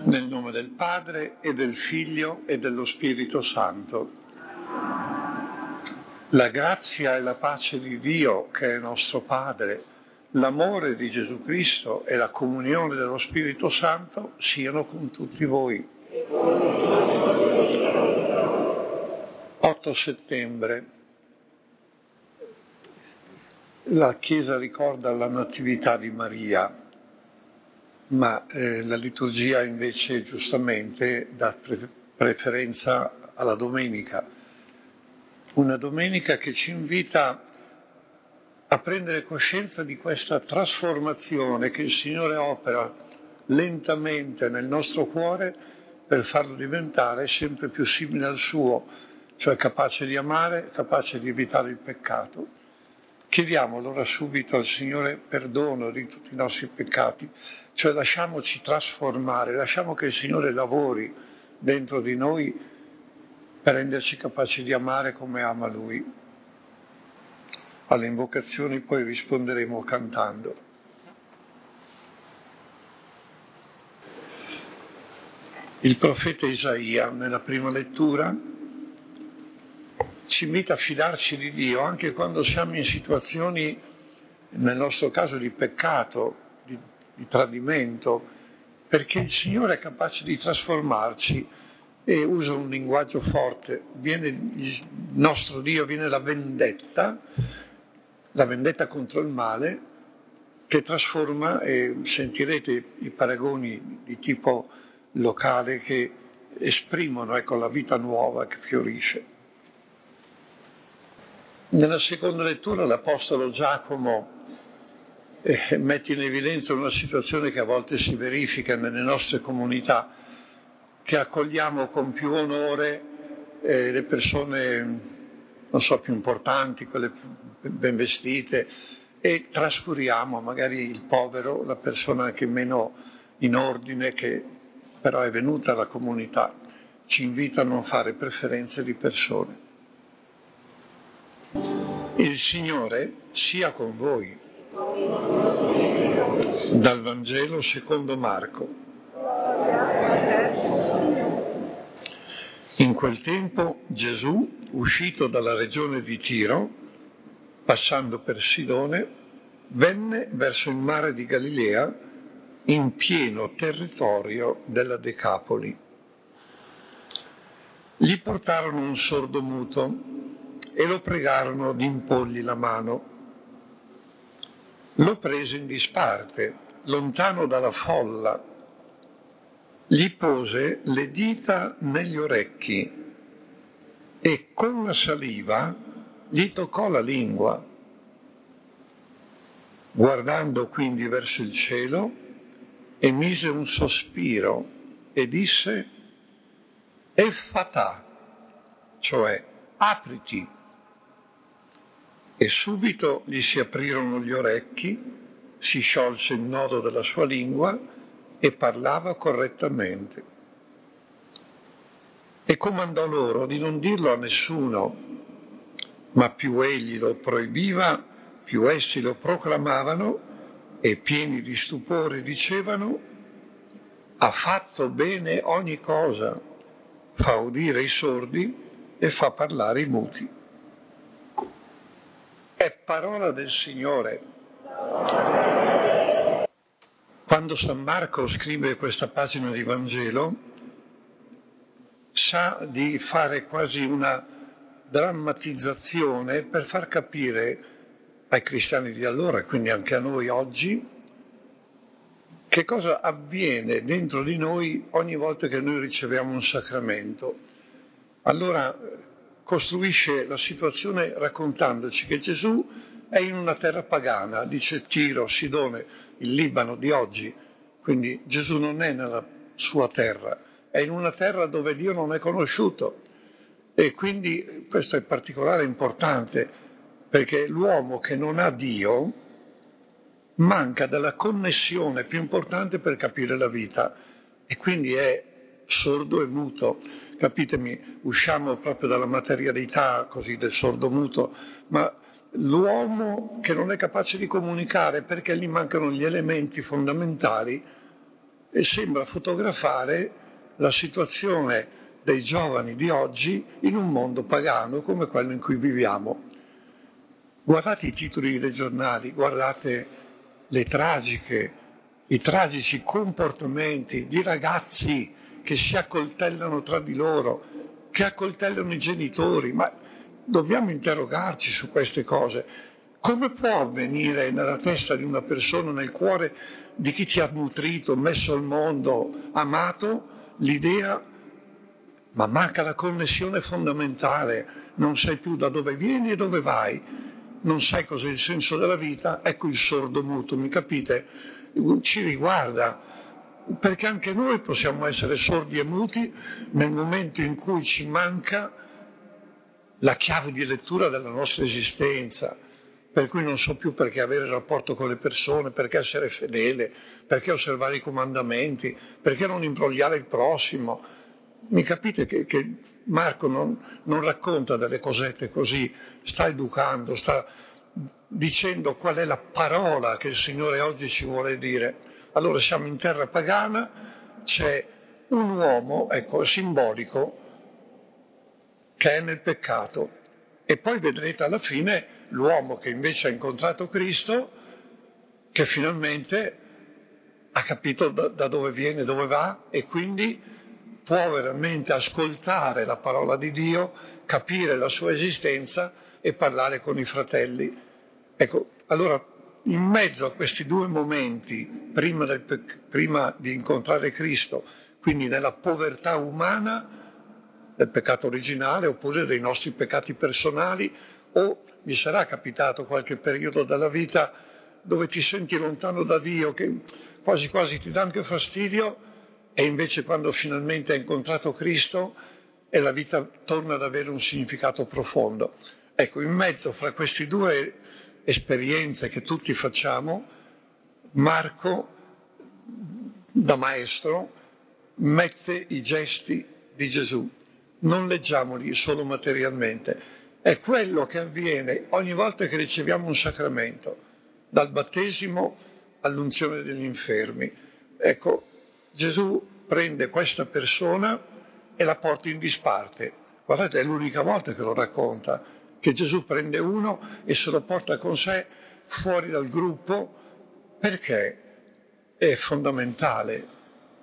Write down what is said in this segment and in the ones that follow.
Nel nome del Padre e del Figlio e dello Spirito Santo. La grazia e la pace di Dio, che è nostro Padre, l'amore di Gesù Cristo e la comunione dello Spirito Santo siano con tutti voi. 8 settembre. La Chiesa ricorda la Natività di Maria, ma la liturgia invece giustamente dà preferenza alla domenica. Una domenica che ci invita a prendere coscienza di questa trasformazione che il Signore opera lentamente nel nostro cuore per farlo diventare sempre più simile al suo, cioè capace di amare, capace di evitare il peccato. Chiediamo allora subito al Signore perdono di tutti i nostri peccati, cioè lasciamoci trasformare, lasciamo che il Signore lavori dentro di noi per renderci capaci di amare come ama Lui. Alle invocazioni poi risponderemo cantando. Il profeta Isaia, nella prima lettura, ci invita a fidarci di Dio anche quando siamo in situazioni, nel nostro caso, di peccato, di tradimento, perché il Signore è capace di trasformarci e usa un linguaggio forte. Viene il nostro Dio, viene la vendetta contro il male, che trasforma, e sentirete i paragoni di tipo locale che esprimono la vita nuova che fiorisce. Nella seconda lettura l'Apostolo Giacomo mette in evidenza una situazione che a volte si verifica nelle nostre comunità, che accogliamo con più onore le persone, più importanti, quelle ben vestite, e trascuriamo magari il povero, la persona anche meno in ordine, che però è venuta alla comunità. Ci invita a non fare preferenze di persone. Il Signore sia con voi. Dal Vangelo secondo Marco. In quel tempo Gesù, uscito dalla regione di Tiro, passando per Sidone, venne verso il mare di Galilea in pieno territorio della Decapoli. Gli portarono un sordomuto e lo pregarono di imporgli la mano. Lo prese in disparte, lontano dalla folla, gli pose le dita negli orecchi e con la saliva gli toccò la lingua. Guardando quindi verso il cielo, emise un sospiro e disse: Effatà, cioè apriti. E subito gli si aprirono gli orecchi, si sciolse il nodo della sua lingua e parlava correttamente. E comandò loro di non dirlo a nessuno, ma più egli lo proibiva, più essi lo proclamavano e pieni di stupore dicevano: ha fatto bene ogni cosa, fa udire i sordi e fa parlare i muti. È parola del Signore. Quando San Marco scrive questa pagina di Vangelo, sa di fare quasi una drammatizzazione per far capire ai cristiani di allora, e quindi anche a noi oggi, che cosa avviene dentro di noi ogni volta che noi riceviamo un sacramento. Allora costruisce la situazione raccontandoci che Gesù è in una terra pagana, dice Tiro, Sidone, il Libano di oggi, quindi Gesù non è nella sua terra, è in una terra dove Dio non è conosciuto, e quindi questo è particolare importante, perché l'uomo che non ha Dio manca della connessione più importante per capire la vita, e quindi è sordo e muto. Capitemi, usciamo proprio dalla materialità così del sordo-muto, ma l'uomo che non è capace di comunicare perché gli mancano gli elementi fondamentali e sembra fotografare la situazione dei giovani di oggi in un mondo pagano come quello in cui viviamo. Guardate i titoli dei giornali, guardate i tragici comportamenti di ragazzi che si accoltellano tra di loro, che accoltellano i genitori, ma dobbiamo interrogarci su queste cose. Come può avvenire nella testa di una persona, nel cuore di chi ti ha nutrito, messo al mondo, amato, l'idea, ma manca la connessione fondamentale, non sai più da dove vieni e dove vai, non sai cos'è il senso della vita, ecco il sordo muto, mi capite? Ci riguarda, perché anche noi possiamo essere sordi e muti nel momento in cui ci manca la chiave di lettura della nostra esistenza, per cui non so più perché avere rapporto con le persone, perché essere fedele, perché osservare i comandamenti, perché non imbrogliare il prossimo. Mi capite che Marco non racconta delle cosette così, sta educando, sta dicendo qual è la parola che il Signore oggi ci vuole dire. Allora siamo in terra pagana, c'è un uomo, ecco, simbolico, che è nel peccato. E poi vedrete alla fine l'uomo che invece ha incontrato Cristo, che finalmente ha capito da dove viene, dove va, e quindi può veramente ascoltare la parola di Dio, capire la sua esistenza e parlare con i fratelli. Ecco, allora, in mezzo a questi due momenti, prima di incontrare Cristo, quindi nella povertà umana, del peccato originale, oppure dei nostri peccati personali, o mi sarà capitato qualche periodo della vita dove ti senti lontano da Dio, che quasi quasi ti dà anche fastidio, e invece quando finalmente hai incontrato Cristo e la vita torna ad avere un significato profondo. Ecco, in mezzo fra queste due esperienze che tutti facciamo, Marco, da maestro, mette i gesti di Gesù. Non leggiamoli solo materialmente. È quello che avviene ogni volta che riceviamo un sacramento, dal battesimo all'unzione degli infermi. Ecco, Gesù prende questa persona e la porta in disparte. Guardate, è l'unica volta che lo racconta, che Gesù prende uno e se lo porta con sé fuori dal gruppo, perché è fondamentale.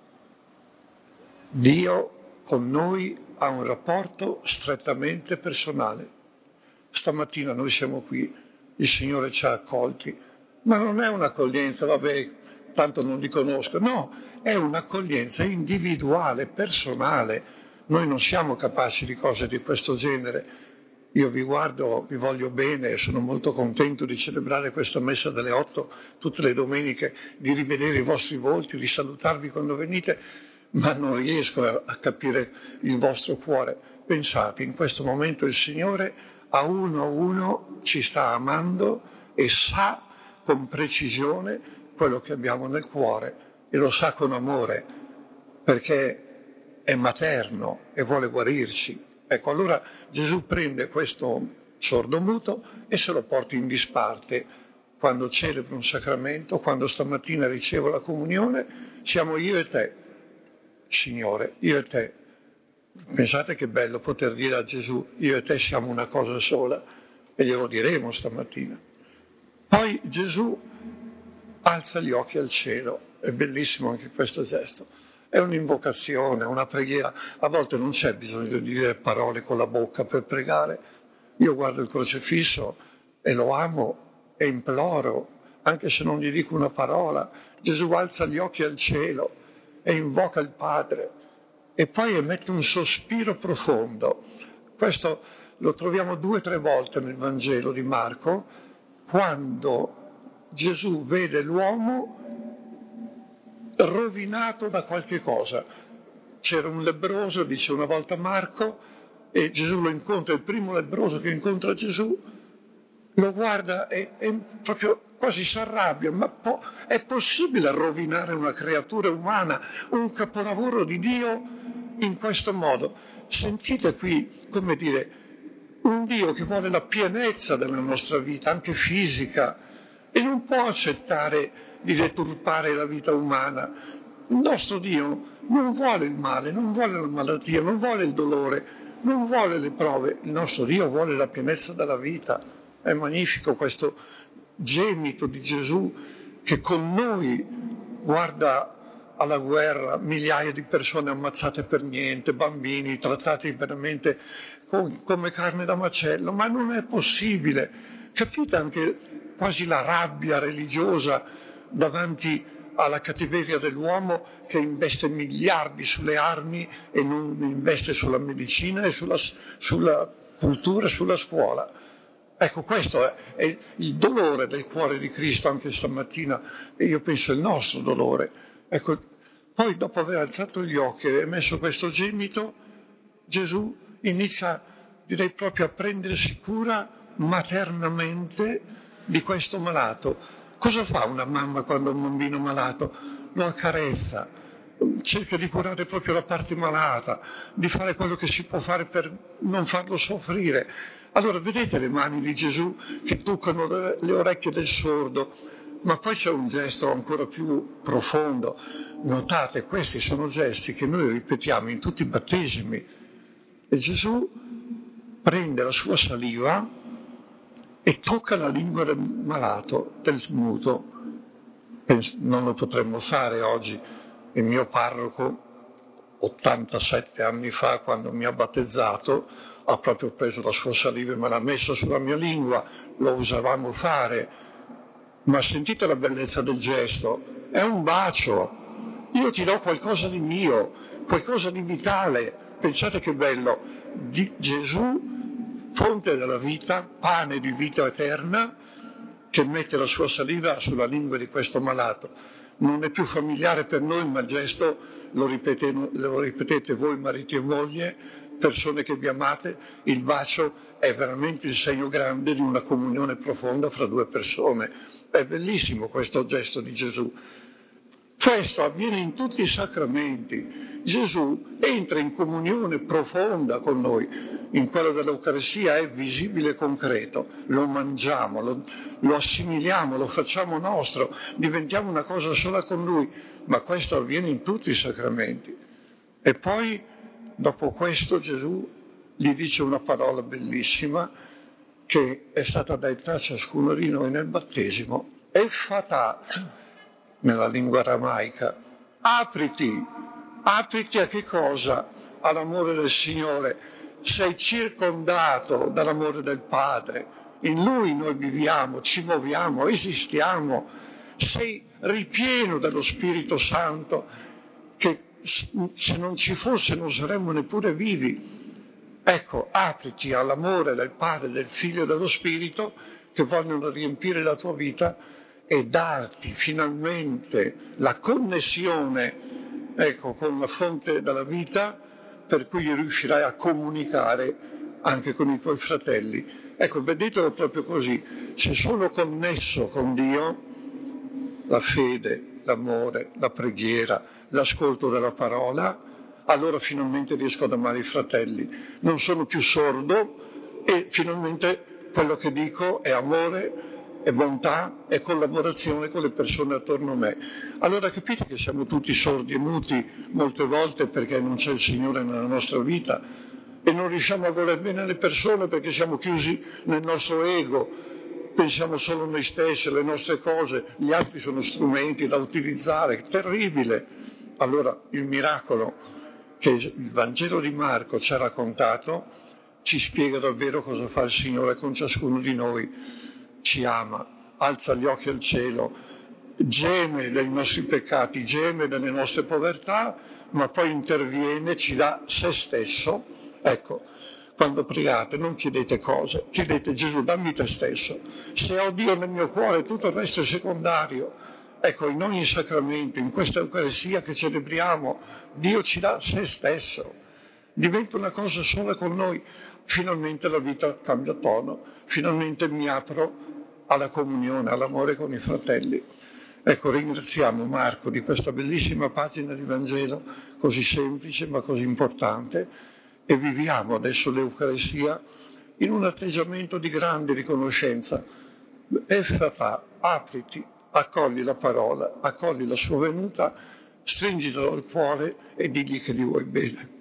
Dio con noi ha un rapporto strettamente personale. Stamattina noi siamo qui, il Signore ci ha accolti, ma non è un'accoglienza, vabbè, tanto non li conosco, no, è un'accoglienza individuale, personale. Noi non siamo capaci di cose di questo genere. Io vi guardo, vi voglio bene, sono molto contento di celebrare questa messa delle 8 tutte le domeniche, di rivedere i vostri volti, di salutarvi quando venite, ma non riesco a capire il vostro cuore. Pensate, in questo momento il Signore a uno ci sta amando e sa con precisione quello che abbiamo nel cuore e lo sa con amore, perché è materno e vuole guarirci. Ecco, allora Gesù prende questo sordomuto e se lo porta in disparte. Quando celebro un sacramento, quando stamattina ricevo la comunione, siamo io e te, Signore, io e te. Pensate che bello poter dire a Gesù, io e te siamo una cosa sola, e glielo diremo stamattina. Poi Gesù alza gli occhi al cielo, è bellissimo anche questo gesto. È un'invocazione, una preghiera. A volte non c'è bisogno di dire parole con la bocca per pregare. Io guardo il crocifisso e lo amo e imploro, anche se non gli dico una parola. Gesù alza gli occhi al cielo e invoca il Padre e poi emette un sospiro profondo. Questo lo troviamo 2 o 3 volte nel Vangelo di Marco, quando Gesù vede l'uomo rovinato da qualche cosa. C'era un lebbroso, dice una volta Marco, e Gesù lo incontra, il primo lebbroso che incontra Gesù, lo guarda e proprio quasi si arrabbia, ma è possibile rovinare una creatura umana, un capolavoro di Dio in questo modo? Sentite qui, come dire, un Dio che vuole la pienezza della nostra vita, anche fisica, e non può accettare di deturpare la vita umana. Il nostro Dio non vuole il male, non vuole la malattia, non vuole il dolore, non vuole le prove. Il nostro Dio vuole la pienezza della vita. È magnifico questo gemito di Gesù che con noi guarda alla guerra, migliaia di persone ammazzate per niente, bambini trattati veramente come carne da macello, ma non è possibile. Capite anche quasi la rabbia religiosa davanti alla cattiveria dell'uomo che investe miliardi sulle armi e non investe sulla medicina e sulla cultura, sulla scuola. Ecco, questo è il dolore del cuore di Cristo anche stamattina, e io penso il nostro dolore. Ecco, poi dopo aver alzato gli occhi e messo questo gemito, Gesù inizia, direi proprio, a prendersi cura maternamente di questo malato. Cosa fa una mamma quando ha un bambino malato? Lo accarezza, cerca di curare proprio la parte malata, di fare quello che si può fare per non farlo soffrire. Allora vedete le mani di Gesù che toccano le orecchie del sordo, ma poi c'è un gesto ancora più profondo. Notate, questi sono gesti che noi ripetiamo in tutti i battesimi. E Gesù prende la sua saliva e tocca la lingua del malato, del muto. Non lo potremmo fare oggi. Il mio parroco, 87 anni fa, quando mi ha battezzato, ha proprio preso la sua saliva e me l'ha messa sulla mia lingua. Lo usavamo fare. Ma sentite la bellezza del gesto. È un bacio. Io ti do qualcosa di mio, qualcosa di vitale. Pensate che bello. Di Gesù, fonte della vita, pane di vita eterna, che mette la sua saliva sulla lingua di questo malato. Non è più familiare per noi, ma il gesto lo ripetete voi mariti e moglie, persone che vi amate, il bacio è veramente il segno grande di una comunione profonda fra due persone. È bellissimo questo gesto di Gesù. Questo avviene in tutti i sacramenti. Gesù entra in comunione profonda con noi. In quello dell'Eucaristia è visibile e concreto. Lo mangiamo, lo assimiliamo, lo facciamo nostro, diventiamo una cosa sola con Lui. Ma questo avviene in tutti i sacramenti. E poi, dopo questo, Gesù gli dice una parola bellissima che è stata detta a ciascuno di noi nel battesimo. Effatà, nella lingua aramaica. Apriti a che cosa? All'amore del Signore. Sei circondato dall'amore del Padre. In Lui noi viviamo, ci muoviamo, esistiamo. Sei ripieno dello Spirito Santo che se non ci fosse non saremmo neppure vivi. Ecco, apriti all'amore del Padre, del Figlio e dello Spirito che vogliono riempire la tua vita e darti finalmente la connessione, ecco, con la fonte della vita, per cui riuscirai a comunicare anche con i tuoi fratelli. Ecco, vedetelo proprio così. Se sono connesso con Dio, la fede, l'amore, la preghiera, l'ascolto della parola, allora finalmente riesco ad amare i fratelli. Non sono più sordo e finalmente quello che dico è amore, è bontà, è collaborazione con le persone attorno a me. Allora capite che siamo tutti sordi e muti molte volte perché non c'è il Signore nella nostra vita e non riusciamo a voler bene le persone perché siamo chiusi nel nostro ego, pensiamo solo a noi stessi, alle nostre cose, gli altri sono strumenti da utilizzare, terribile. Allora il miracolo che il Vangelo di Marco ci ha raccontato ci spiega davvero cosa fa il Signore con ciascuno di noi. Ci ama, alza gli occhi al cielo, geme dei nostri peccati, geme delle nostre povertà, ma poi interviene, ci dà se stesso. Ecco, quando pregate non chiedete cose, chiedete Gesù, dammi te stesso. Se ho Dio nel mio cuore tutto il resto è secondario. Ecco, in ogni sacramento, in questa Eucaristia che celebriamo, Dio ci dà se stesso. Diventa una cosa sola con noi. Finalmente la vita cambia tono, finalmente mi apro alla comunione, all'amore con i fratelli. Ecco, ringraziamo Marco di questa bellissima pagina di Vangelo, così semplice ma così importante, e viviamo adesso l'Eucaristia in un atteggiamento di grande riconoscenza. Effatà, apriti, accogli la parola, accogli la sua venuta, stringitelo al cuore e digli che gli vuoi bene.